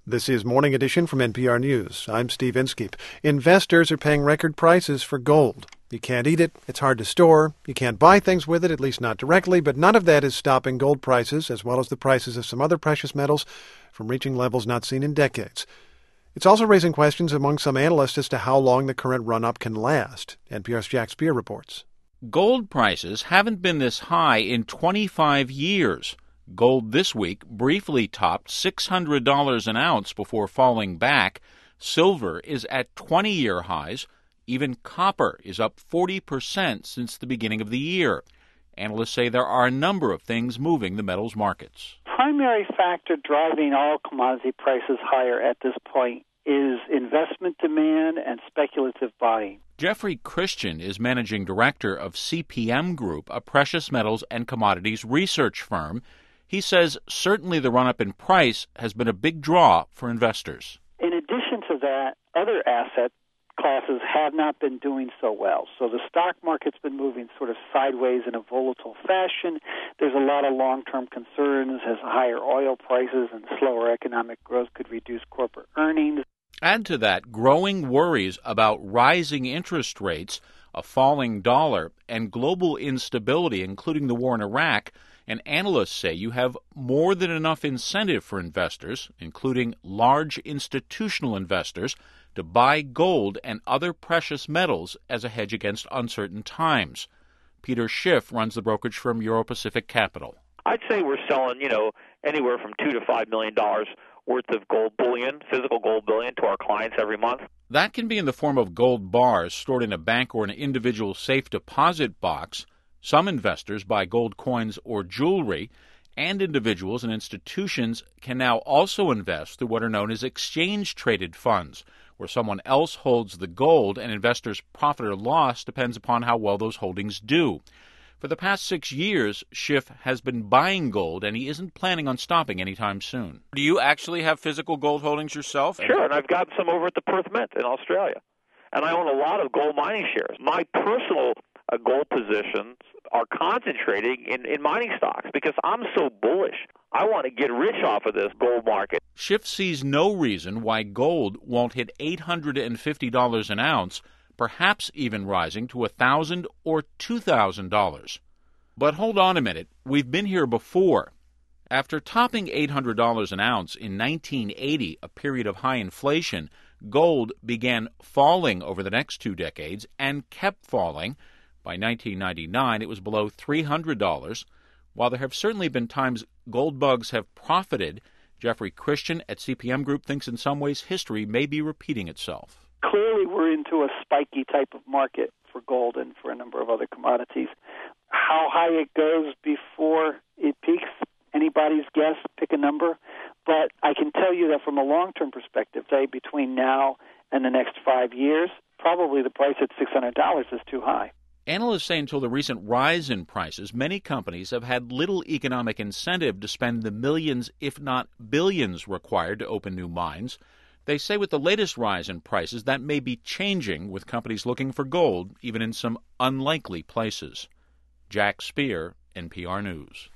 This is Morning Edition from NPR News. I'm Steve Inskeep. Investors are paying record prices for gold. You can't eat it. It's hard to store. You can't buy things with it, at least not directly. But none of that is stopping gold prices, as well as the prices of some other precious metals, from reaching levels not seen in decades. It's also raising questions among some analysts as to how long the current run-up can last. NPR's Jack Speer reports. Gold prices haven't been this high in 25 years. Gold this week briefly topped $600 an ounce before falling back. Silver is at 20-year highs. Even copper is up 40% since the beginning of the year. Analysts say there are a number of things moving the metals markets. Primary factor driving all commodity prices higher at this point is investment demand and speculative buying. Jeffrey Christian is managing director of CPM Group, a precious metals and commodities research firm. He says certainly the run-up in price has been a big draw for investors. In addition to that, other asset classes have not been doing so well. So the stock market's been moving sort of sideways in a volatile fashion. There's a lot of long-term concerns as higher oil prices and slower economic growth could reduce corporate earnings. Add to that growing worries about rising interest rates, a falling dollar, and global instability, including the war in Iraq, and analysts say you have more than enough incentive for investors, including large institutional investors, to buy gold and other precious metals as a hedge against uncertain times. Peter Schiff runs the brokerage firm Euro-Pacific Capital. I'd say we're selling, anywhere from $2 to $5 million worth of gold bullion, physical gold bullion, to our clients every month. That can be in the form of gold bars stored in a bank or an individual safe deposit box. Some investors buy gold coins or jewelry, and individuals and institutions can now also invest through what are known as exchange-traded funds, where someone else holds the gold and investors' profit or loss depends upon how well those holdings do. For the past 6 years, Schiff has been buying gold, and he isn't planning on stopping anytime soon. Do you actually have physical gold holdings yourself? Sure, and I've got some over at the Perth Mint in Australia. And I own a lot of gold mining shares. My personal gold positions are concentrating in mining stocks because I'm so bullish. I want to get rich off of this gold market. Schiff sees no reason why gold won't hit $850 an ounce, perhaps even rising to $1,000 or $2,000. But hold on a minute. We've been here before. After topping $800 an ounce in 1980, a period of high inflation, gold began falling over the next 2 decades and kept falling. By 1999, it was below $300. While there have certainly been times gold bugs have profited, Jeffrey Christian at CPM Group thinks in some ways history may be repeating itself. Clearly, we're into a spiky type of market for gold and for a number of other commodities. How high it goes before it peaks, anybody's guess, pick a number. But I can tell you that from a long-term perspective, say between now and the next 5 years, probably the price at $600 is too high. Analysts say until the recent rise in prices, many companies have had little economic incentive to spend the millions, if not billions, required to open new mines. They say with the latest rise in prices, that may be changing, with companies looking for gold, even in some unlikely places. Jack Speer, NPR News.